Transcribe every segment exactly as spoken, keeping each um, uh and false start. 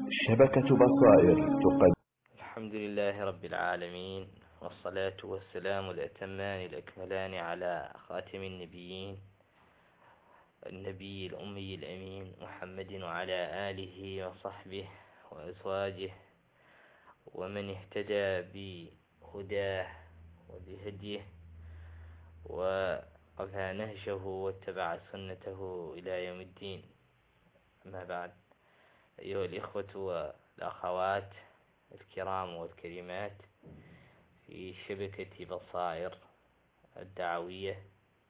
شبكة بصائر تقدم. الحمد لله رب العالمين، والصلاة والسلام الأتمان الأكملان على خاتم النبيين النبي الأمي الأمين محمد وعلى آله وصحبه وأزواجه ومن اهتدى بهداه وبهديه وقفى نهجه واتبع سنته إلى يوم الدين. أما بعد، أيها الإخوة والأخوات الكرام والكريمات في شبكة بصائر الدعوية،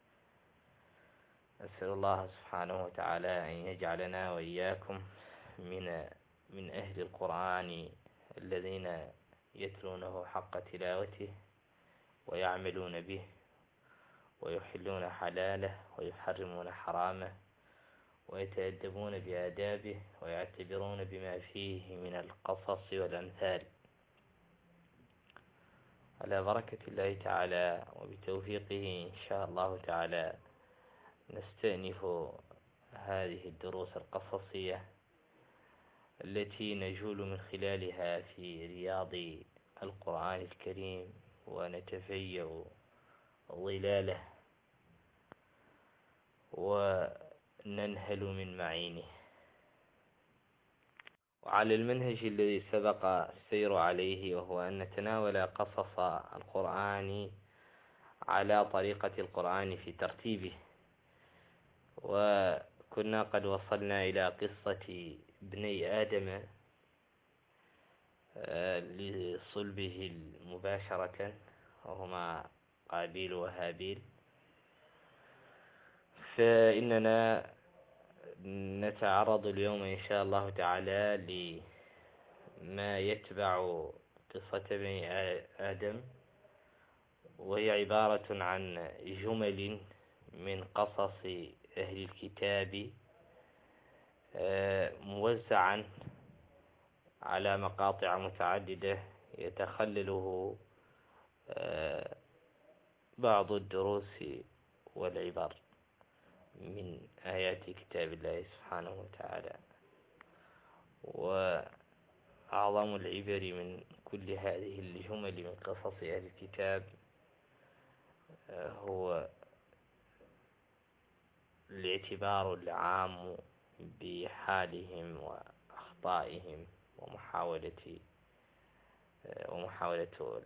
أسأل الله سبحانه وتعالى أن يجعلنا وإياكم من من أهل القرآن الذين يتلونه حق تلاوته ويعملون به ويحلون حلاله ويحرمون حرامه ويتأدبون بآدابه ويعتبرون بما فيه من القصص والأمثال. على بركة الله تعالى وبتوفيقه إن شاء الله تعالى نستأنف هذه الدروس القصصية التي نجول من خلالها في رياض القرآن الكريم ونتفيأ ظلاله وننهل من معينه. وعلى المنهج الذي سبق السير عليه، وهو أن نتناول قصص القرآن على طريقة القرآن في ترتيبه، وكنا قد وصلنا إلى قصة ابني آدم لصلبه مباشرة، وهما قابيل وهابيل. فإننا نتعرض اليوم إن شاء الله تعالى لما يتبع قصة ابني آدم، وهي عبارة عن جمل من قصص أهل الكتاب موزعا على مقاطع متعددة يتخلله بعض الدروس والعبر من آيات كتاب الله سبحانه وتعالى. وأعظم العبر من كل هذه الجمل من قصص أهل الكتاب هو الاعتبار العام بحالهم وأخطائهم ومحاولة ومحاولة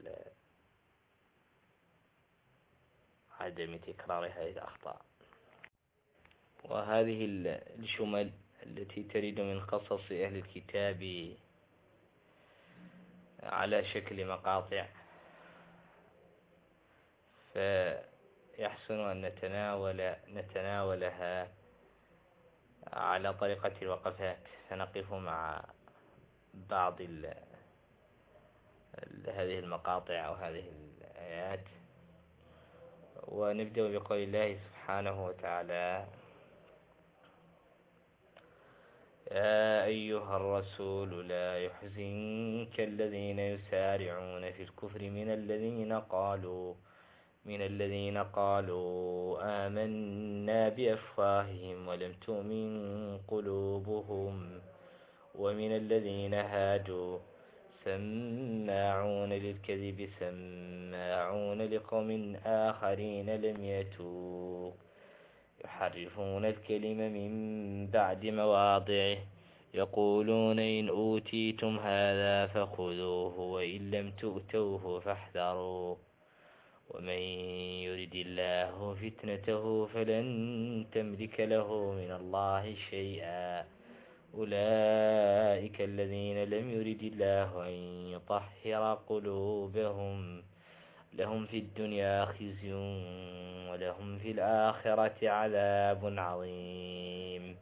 عدم تكرار هذه الأخطاء. وهذه الجمل التي ترد من قصص أهل الكتاب على شكل مقاطع، فيحسن أن نتناول نتناولها على طريقة الوقفات، فنقف مع بعض ال هذه المقاطع أو هذه الآيات، ونبدأ بقول الله سبحانه وتعالى: يا أيها الرسول لا يحزنك الذين يسارعون في الكفر من الذين قالوا من الذين قالوا آمنا بأفواههم ولم تؤمن قلوبهم ومن الذين هادوا سماعون للكذب سماعون لقوم آخرين لم يأتوك يحرفون الكلم من بعد مواضعه يقولون إن أوتيتم هذا فخذوه وإن لم تؤتوه فاحذروا ومن يرد الله فتنته فلن تملك له من الله شيئا أولئك الذين لم يرد الله أن يطهر قلوبهم لهم في الدنيا خزي ولهم في الآخرة عذاب عظيم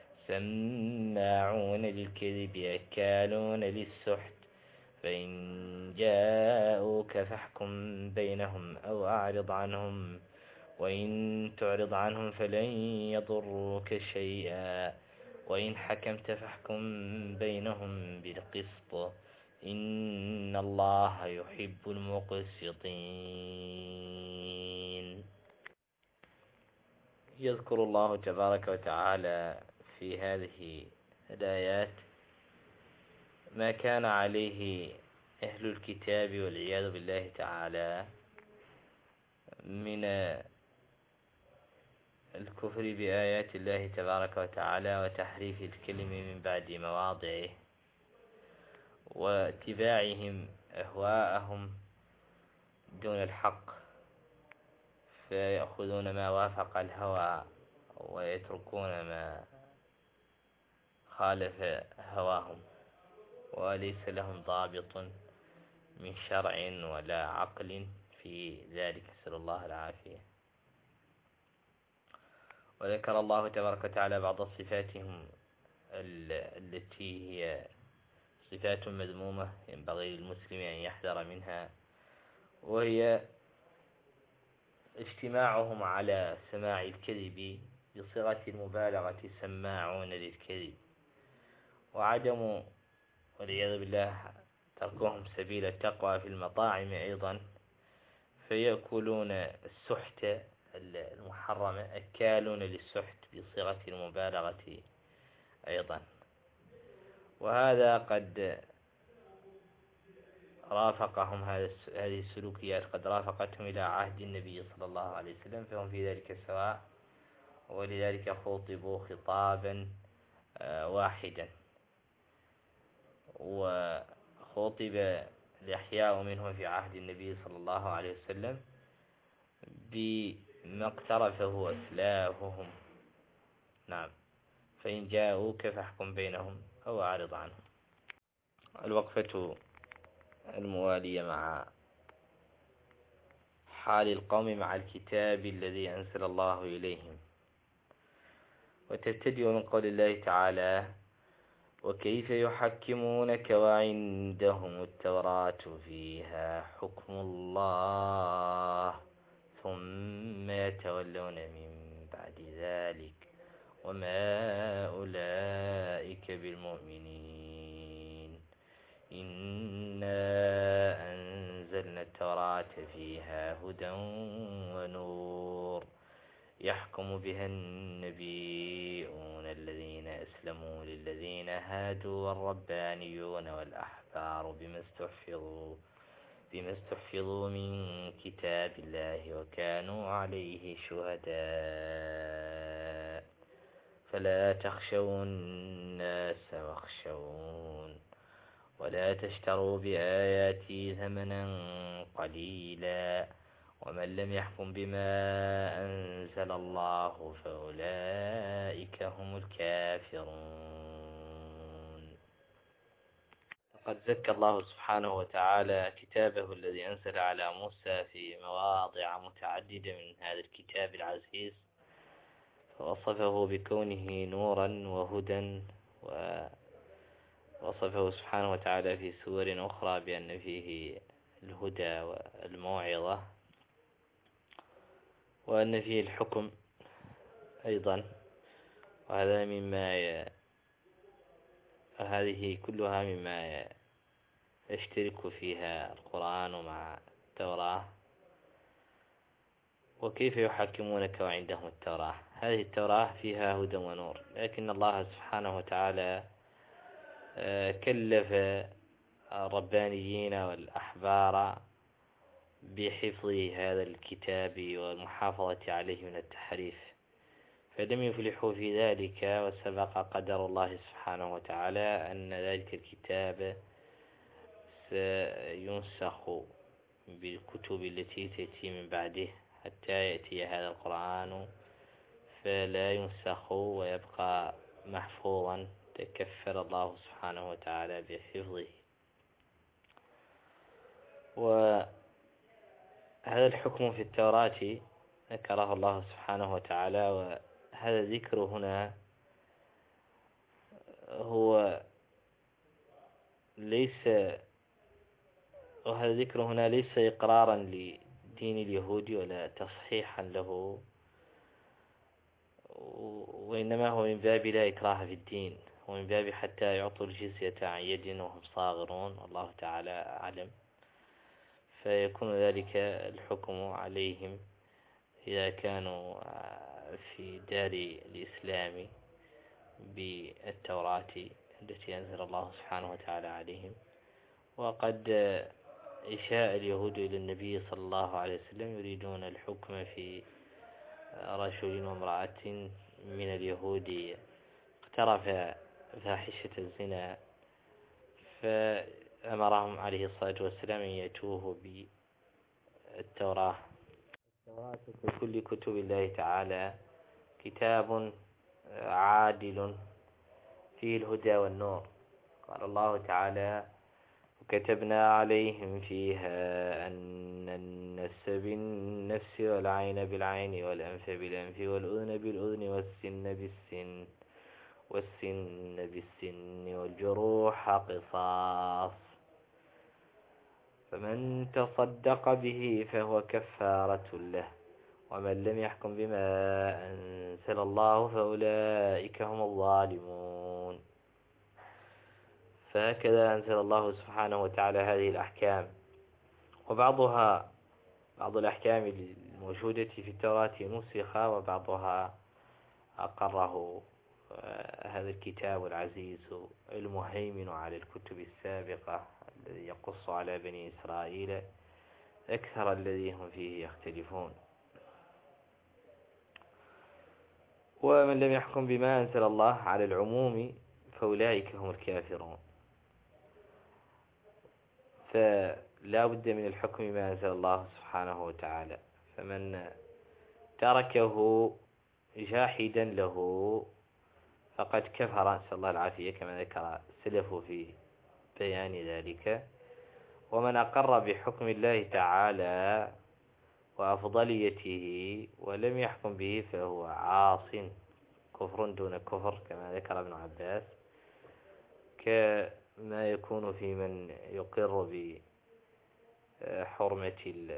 سماعون للكذب أكالون للسحت فإن جاءوك فاحكم بينهم أو أعرض عنهم وإن تعرض عنهم فلن يضروك شيئا وإن حكمت فاحكم بينهم بالقسط إن الله يحب المقسطين. يذكر الله تبارك وتعالى في هذه الآيات ما كان عليه أهل الكتاب والعياذ بالله تعالى من الكفر بآيات الله تبارك وتعالى وتحريف الكلم من بعد مواضعه واتباعهم أهواءهم دون الحق، فيأخذون ما وافق الهوى ويتركون ما خالف هواهم، وليس لهم ضابط من شرع ولا عقل في ذلك، نسأل الله العافية. وذكر الله تبارك وتعالى بعض صفاتهم التي هي صفات مذمومة ينبغي للمسلم أن يحذر منها، وهي اجتماعهم على سماع الكذب بصيغة المبالغة سماعون للكذب، وعدم والعياذ بالله تركهم سبيل التقوى في المطاعم أيضا، فيأكلون السحت المحرمة، أكالون للسحت بصيغة المبالغة أيضا. وهذا قد رافقهم، هذه السلوكيات قد رافقتهم إلى عهد النبي صلى الله عليه وسلم، فهم في ذلك سواء، ولذلك خطبوا خطابا واحدا، وخطب الأحياء منهم في عهد النبي صلى الله عليه وسلم بما اقترفه أسلافهم. نعم، فإن جاءوك فاحكم بينهم أو أعرض عنهم. الوقفة الموالية مع حال القوم مع الكتاب الذي أنزل الله إليهم، وتبتدئ من قول الله تعالى: وكيف يحكمونك وعندهم التوراة فيها حكم الله ثم يتولون من بعد ذلك وما أولئك بالمؤمنين إنا أنزلنا التوراة فيها هدى ونور يحكم بها النبيون الذين أسلموا للذين هادوا والربانيون والأحبار بما استحفظوا بما استحفظوا من كتاب الله وكانوا عليه شهداء فلا تخشوا الناس واخشون ولا تشتروا بآياتي ثمنا قليلا ومن لم يحكم بما أنزل الله فأولئك هم الكافرون. لقد زكى الله سبحانه وتعالى كتابه الذي أنزل على موسى في مواضع متعددة من هذا الكتاب العزيز، فوصفه بكونه نورا وهدى، ووصفه سبحانه وتعالى في سور أخرى بأن فيه الهدى والموعظة، وأن فيه الحكم أيضا. وهذا مما ي... هذه كلها مما يشترك فيها القرآن مع التوراة. وكيف يحكمونك وعندهم التوراة؟ هذه التوراة فيها هدى ونور، لكن الله سبحانه وتعالى كلف الربانيين والأحبار بحفظ هذا الكتاب والمحافظة عليه من التحريف، فلم يفلحوا في ذلك، وسبق قدر الله سبحانه وتعالى أن ذلك الكتاب سينسخ بالكتب التي تأتي من بعده حتى يأتي هذا القرآن فلا ينسخ ويبقى محفوظا، تكفل الله سبحانه وتعالى بحفظه. وهذا الحكم في التوراة ذكره الله سبحانه وتعالى، وهذا الذكر هنا هو ليس وهذا الذكر هنا ليس إقرارا لدين اليهود ولا تصحيحا له، وإنما هو من باب لا إكراه في الدين، ومن باب حتى يعطوا الجزية عن يد وهم صاغرون، والله تعالى أعلم. فيكون ذلك الحكم عليهم إذا كانوا في دار الإسلام بالتوراة التي أنزل الله سبحانه وتعالى عليهم. وقد إشاء اليهود إلى النبي صلى الله عليه وسلم يريدون الحكم في رجل وامرأة من اليهود اقترف فاحشة الزنا، فأمرهم عليه الصلاة والسلام أن يأتوه بالتوراة. التوراة في كل كتب الله تعالى كتاب عادل فيه الهدى والنور. قال الله تعالى: وكتبنا عليهم فيها أن النفس بالنفس والعين بالعين والأنف بالأنف والأذن بالأذن والسن بالسن والسن بالسن والجروح قصاص، فمن تصدق به فهو كفارة له، ومن لم يحكم بما أنزل الله فأولئك هم الظالمون. فهكذا أنزل الله سبحانه وتعالى هذه الأحكام، وبعضها بعض الأحكام الموجودة في التوراة نسخ، وبعضها أقره هذا الكتاب العزيز المهيمن على الكتب السابقة الذي يقص على بني إسرائيل أكثر الذي هم فيه يختلفون. ومن لم يحكم بما أنزل الله على العموم فأولئك هم الكافرون. فلا بد من الحكم بما أنزل الله سبحانه وتعالى، فمن تركه جاحدا له فقد كفر، نسأل الله العافية، كما ذكر السلف في بيان ذلك. ومن أقر بحكم الله تعالى وأفضليته ولم يحكم به فهو عاص، كفر دون كفر، كما ذكر ابن عباس، كما يكون في من يقر بحرمة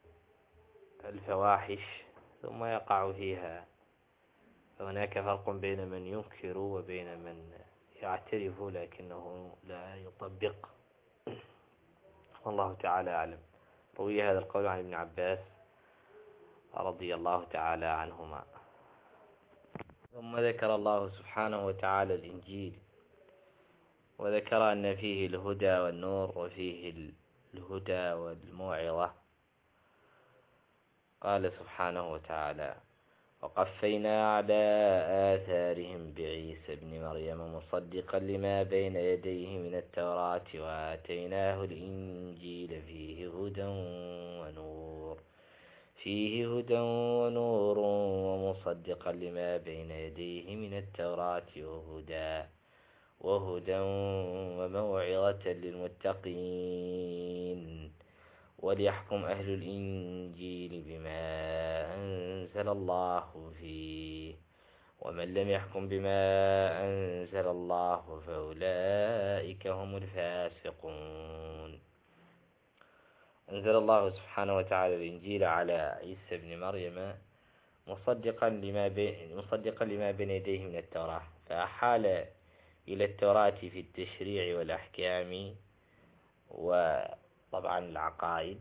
الفواحش ثم يقع فيها. فهناك فرق بين من ينكر وبين من يعترف لكنه لا يطبق. والله تعالى أعلم. روي هذا القول عن ابن عباس رضي الله تعالى عنهما. ثم ذكر الله سبحانه وتعالى الإنجيل، وذكر أن فيه الهدى والنور وفيه الهدى والموعظة. قال سبحانه وتعالى: وقفينا على آثارهم بعيسى ابن مريم مصدقا لما بين يديه من التوراة وآتيناه الإنجيل فيه هدى ونور فيه هدى ونور ومصدقا لما بين يديه من التوراة وهدى وهدى وموعظة للمتقين، وليحكم أهل الإنجيل بما أنزل الله فيه، ومن لم يحكم بما أنزل الله فأولئك هم الفاسقون. أنزل الله سبحانه وتعالى الإنجيل على عيسى بن مريم مصدقا لما بين مصدقا لما بين يديه من التوراة، فأحال إلى التوراة في التشريع والأحكام وطبعا العقائد،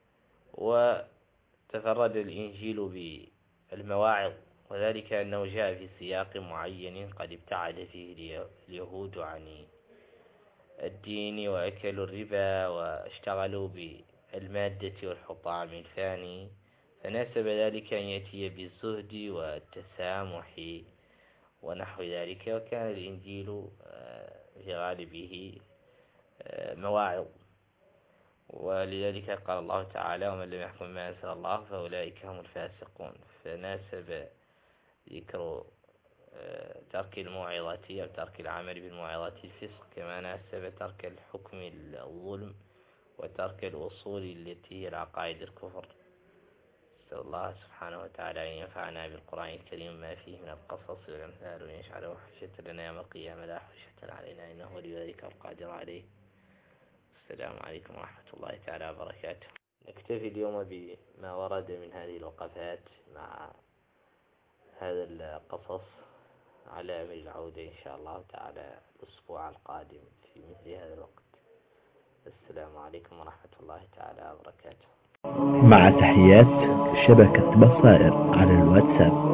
وتفرد الإنجيل بالمواعظ، وذلك أنه جاء في سياق معين قد ابتعد فيه اليهود عن الدين وأكلوا الربا واشتغلوا بالمادة والحطام الفاني، فناسب ذلك أن يأتي بالزهد والتسامح ونحو ذلك. وكان الإنجيل في غالبه مواعظ، ولذلك قال الله تعالى: ومن لم يحكم بما أنزل الله فأولئك هم الفاسقون. فناسب ذكر ترك الموعظة أو ترك العمل بالموعظة الفسق، كما ناسب ترك الحكم الظلم وترك الأصول التي هي العقائد الكفر. نسأل الله سبحانه وتعالى أن ينفعنا بالقرآن الكريم ما فيه من القصص والأمثال، وأن يجعله حجة لنا يوم القيامة لا حجة علينا، إنه ولي ذلك القادر عليه. السلام عليكم ورحمة الله تعالى وبركاته. نكتفي اليوم بما ورد من هذه الوقفات مع هذا القصص، على أمل العودة إن شاء الله تعالى الأسبوع القادم في مثل هذا الوقت. السلام عليكم ورحمة الله تعالى وبركاته. مع تحيات شبكة بصائر على الواتساب.